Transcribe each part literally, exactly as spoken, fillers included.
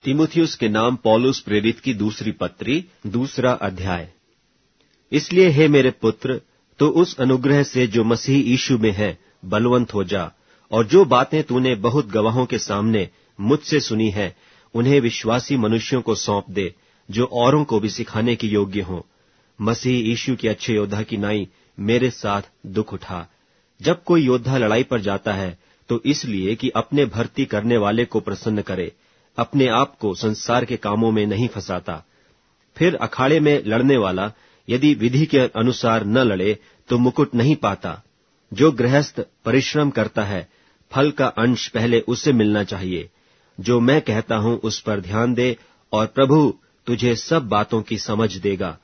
तीमुथियुस के नाम पौलुस प्रेरित की दूसरी पत्री, दूसरा अध्याय। इसलिए हे मेरे पुत्र, तो उस अनुग्रह से जो मसीह यीशु में है बलवंत हो जा, और जो बातें तूने बहुत गवाहों के सामने मुझसे सुनी है, उन्हें विश्वासी मनुष्यों को सौंप दे, जो औरों को भी सिखाने के योग्य हों। मसीह यीशु के अच्छे योद्धा की नाई मेरे साथ दुख उठा। जब कोई योद्धा लड़ाई पर जाता है तो इसलिए कि अपने भर्ती करने वाले को प्रसन्न करे, अपने आप को संसार के कामों में नहीं फंसाता। फिर अखाड़े में लड़ने वाला यदि विधि के अनुसार न लड़े तो मुकुट नहीं पाता। जो गृहस्थ परिश्रम करता है, फल का अंश पहले उसे मिलना चाहिए। जो मैं कहता हूं उस पर ध्यान दे, और प्रभु तुझे सब बातों की समझ देगा।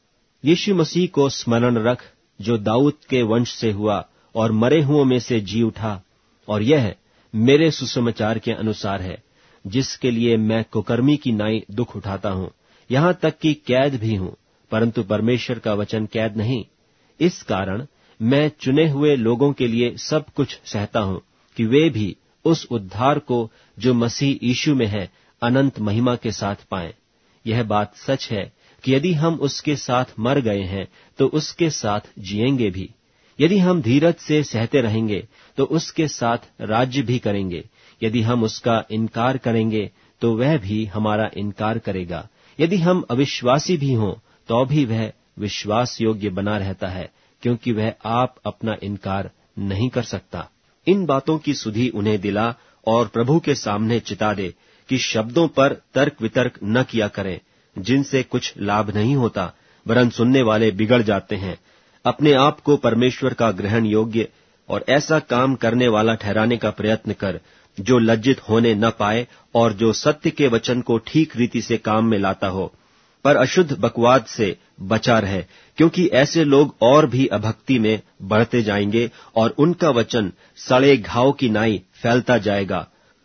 यीशु मसीह को स्मरण रख, जो दाऊद के वंश से हुआ और मरे हुओं में से जी उठा, और यह मेरे सुसमाचार के अनुसार है, जिसके लिए मैं कुकर्मी की नाई दुख उठाता हूं, यहां तक कि कैद भी हूं, परंतु परमेश्वर का वचन कैद नहीं। इस कारण मैं चुने हुए लोगों के लिए सब कुछ सहता हूं, कि वे भी उस उद्धार को जो मसीह यीशु में है अनंत महिमा के साथ पाएं। यह बात सच है कि यदि हम उसके साथ मर गए हैं तो उसके साथ जिएंगे भी। यदि हम धीरज से सहते रहेंगे तो उसके साथ राज्य भी करेंगे। यदि हम उसका इनकार करेंगे तो वह भी हमारा इनकार करेगा। यदि हम अविश्वासी भी हों तो भी वह विश्वास योग्य बना रहता है, क्योंकि वह आप अपना इनकार नहीं कर सकता। इन बातों की सुधि उन्हें दिला और प्रभु के सामने चिता दे कि शब्दों पर तर्क वितर्क न किया करें, जिनसे कुछ लाभ नहीं होता, वरन सुनने वाले बिगड़ जाते हैं। अपने आप को परमेश्वर का ग्रहण योग्य और ऐसा काम करने वाला ठहराने का प्रयत्न कर, जो लज्जित होने न पाए और जो सत्य के वचन को ठीक रीति से काम में लाता हो। पर अशुद्ध बकवाद से बचा रहे, क्योंकि ऐसे लोग और भी अभक्ति में बढ़ते जाएंगे और उनका वचन सड़े घाव की नाई फैलता जाएगा।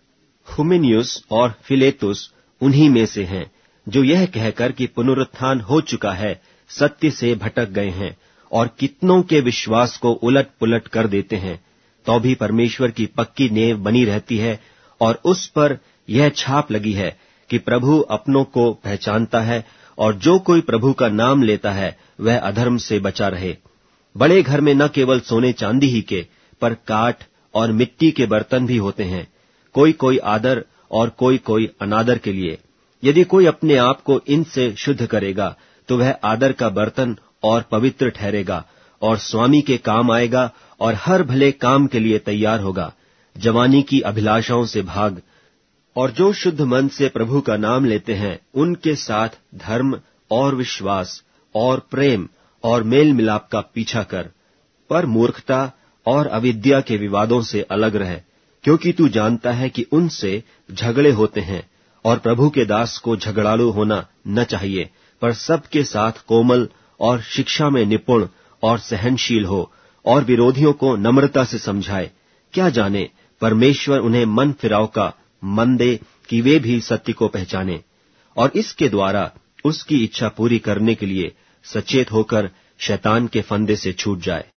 हुमिनियुस और फिलेतुस उन्हीं में से हैं, जो यह कहकर कि पुनरुत्थान हो चुका है, सत्य से भटक गए हैं और कितनों के विश्वास को उलट पुलट कर देते हैं। तो भी परमेश्वर की पक्की नेव बनी रहती है और उस पर यह छाप लगी है कि प्रभु अपनों को पहचानता है, और जो कोई प्रभु का नाम लेता है वह अधर्म से बचा रहे। बड़े घर में न केवल सोने चांदी ही के, पर काठ और मिट्टी के बर्तन भी होते हैं, कोई कोई आदर और कोई कोई अनादर के लिए। यदि कोई अपने आप को इनसे शुद्ध करेगा तो वह आदर का बर्तन और पवित्र ठहरेगा और स्वामी के काम आएगा और हर भले काम के लिए तैयार होगा। जवानी की अभिलाषाओं से भाग, और जो शुद्ध मन से प्रभु का नाम लेते हैं उनके साथ धर्म और विश्वास और प्रेम और मेल मिलाप का पीछा कर। पर मूर्खता और अविद्या के विवादों से अलग रह, क्योंकि तू जानता है कि उनसे झगड़े होते हैं। और प्रभु के दास को झगड़ालू होना न चाहिए, पर सबके साथ कोमल और शिक्षा में निपुण और सहनशील हो, और विरोधियों को नम्रता से समझाए। क्या जाने परमेश्वर उन्हें मन फिराव का मन दे कि वे भी सत्य को पहचाने, और इसके द्वारा उसकी इच्छा पूरी करने के लिए सचेत होकर शैतान के फंदे से छूट जाए।